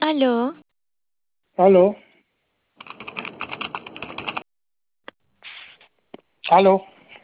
Aló, Aló, aló,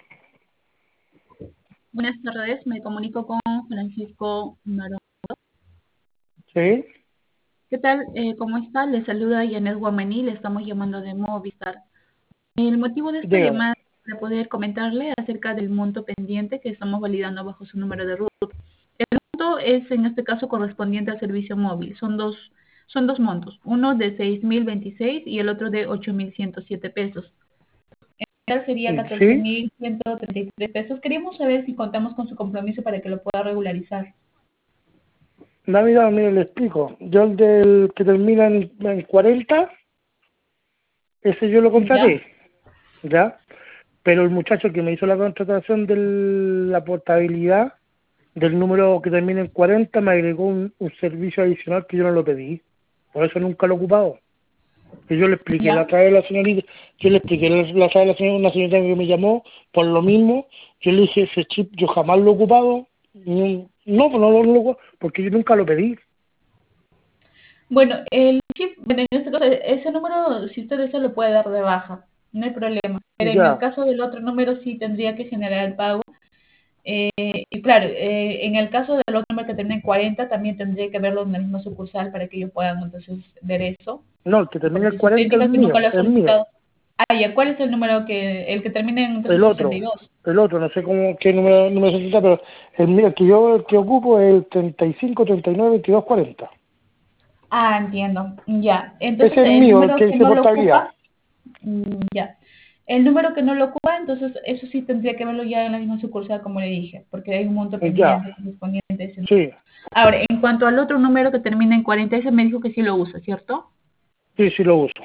Buenas tardes, me comunico con Francisco Marón. sí, ¿Qué tal? ¿Cómo está? Le saluda Janet Guamaní, le estamos llamando de Movistar. El motivo de esta dígame. llamada es para poder comentarle acerca del monto pendiente que estamos validando bajo su número de ruta. El monto es en este caso correspondiente al servicio móvil. Son dos montos, uno de 6.026 y el otro de 8.107 pesos. En total sería catorce Sí, mil ciento treinta y tres pesos. Queríamos saber si contamos con su compromiso para que lo pueda regularizar. Navidad, mire, le explico. Yo el del que termina en 40, ese yo lo ¿Ya? contraté, ¿ya? Pero el muchacho que me hizo la contratación de la portabilidad del número que termina en 40 me agregó un servicio adicional que yo no lo pedí. Por eso nunca lo he ocupado. Que yo le expliqué la ¿Ya? otra vez a la señorita, yo le expliqué la otra vez a la señorita, una señorita que me llamó por lo mismo. Yo le dije, ese chip yo jamás lo he ocupado. No, pues no lo he ocupado, porque yo nunca lo pedí. Bueno, el chip, bueno, en este caso, ese número, si usted desea, lo puede dar de baja, no hay problema. Pero en el Ya. caso del otro número, sí tendría que generar el pago. Y claro, en el caso del otro número que termina en 40, también tendría que verlo en la misma sucursal para que ellos puedan entonces ver eso. No, el que termina en Porque si usted 40 es indica que nunca mío, lo ha es mío. solicitado. Ah, ya, ¿cuál es el número el que termina en El otro, 1382? no sé qué número se necesita, pero el mío, el que ocupo es el 35, 39, 22, 40. Ah, entiendo. Ya. Entonces, Ese es el mío, el número que que dice no lo portabilidad. ocupa. Ya. El número que no lo ocupa, entonces eso sí tendría que verlo ya en la misma sucursal, como le dije, porque hay un monto Ya, pendiente correspondiente a ese número. sí, Ahora, en cuanto al otro número que termina en 40, ese me dijo que sí lo usa, ¿cierto? sí lo uso.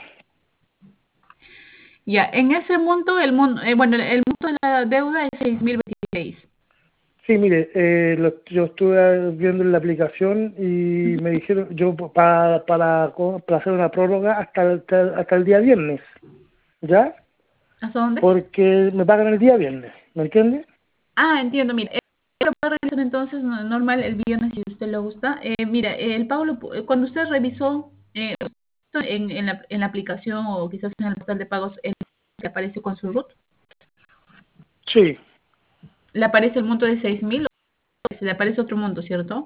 Ya, en ese monto, bueno, el monto de la deuda es 6.026. Sí, mire, yo estuve viendo en la aplicación y me dijeron, yo para hacer una prórroga hasta el día viernes, ¿ya? ¿Hasta dónde? Porque me pagan el día viernes, ¿me entiende? Ah, entiendo, mire. Lo puede realizar entonces normal el viernes si usted lo gusta. Mira, el pago, cuando usted revisó en la aplicación o quizás en el portal de pagos, el que aparece con su RUT, Sí, le aparece el monto de 6.000 o se le aparece otro monto, ¿cierto?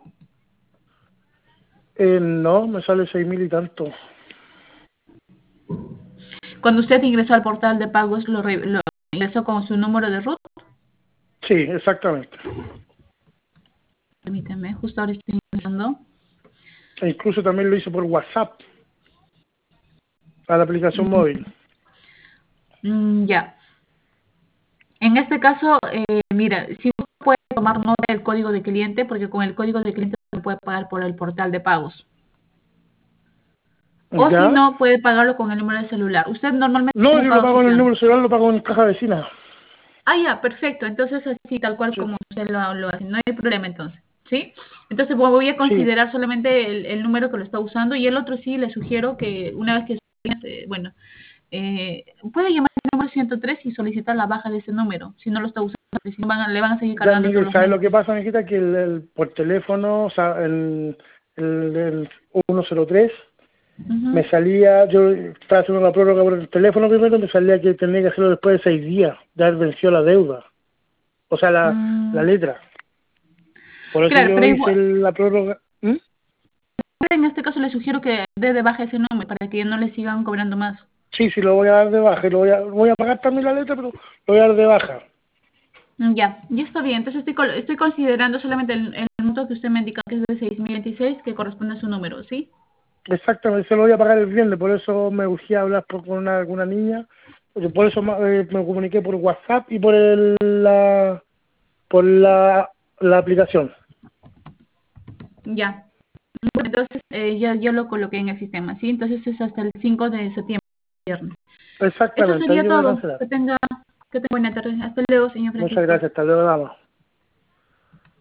no, me sale 6.000 y tanto. Cuando usted ingresó al portal de pagos, lo ingresó con su número de RUT. Sí, exactamente. Permítame, justo ahora estoy ingresando. E incluso también lo hice por WhatsApp, a la aplicación móvil. Ya. En este caso, mira, si usted puede tomar nota del código de cliente, porque con el código de cliente se puede pagar por el portal de pagos. O si ¿Ya? no, puede pagarlo con el número de celular. ¿Usted normalmente No, cómo yo lo paga pago su en el plan? número celular, lo pago en caja vecina. Ah, ya, perfecto. Entonces, así, tal cual Sí, como usted lo hace. No hay problema entonces. ¿Sí? Entonces, voy a sí, considerar solamente el número que lo está usando y el otro sí le sugiero que una vez que, bueno, puede llamar al número 103 y solicitar la baja de ese número, si no lo está usando, porque si no le van a seguir ya, cargando todos mire, los ¿sabes lo meses. que pasa, mijita? Que por teléfono, o sea, el 103, Ujú. me salía, yo estaba haciendo la prórroga por el teléfono primero, me salía que tenía que hacerlo después de 6 días, ya venció la deuda, o sea, la Mm, letra. Por eso claro, yo pero hice igual, la prórroga. ¿Mm? en este caso le sugiero que dé de baja ese número para que no le sigan cobrando más. Sí, lo voy a dar de baja, y voy a pagar también la letra, pero lo voy a dar de baja. Ya está bien. Entonces estoy considerando solamente el monto que usted me indica que es de 6.026 que corresponde a su número, ¿sí? Exactamente, se lo voy a pagar el viernes, por eso me urgía hablar con alguna niña, porque por eso me comuniqué por WhatsApp y por la aplicación. Ya. Bueno, entonces ya yo lo coloqué en el sistema, ¿sí? Entonces es hasta el 5 de septiembre, viernes. Eso Exactamente, ahí sería yo voy a todo. cancelar. Que tenga buena tarde. Hasta luego, señor Muchas Francisco. gracias, hasta luego, dama.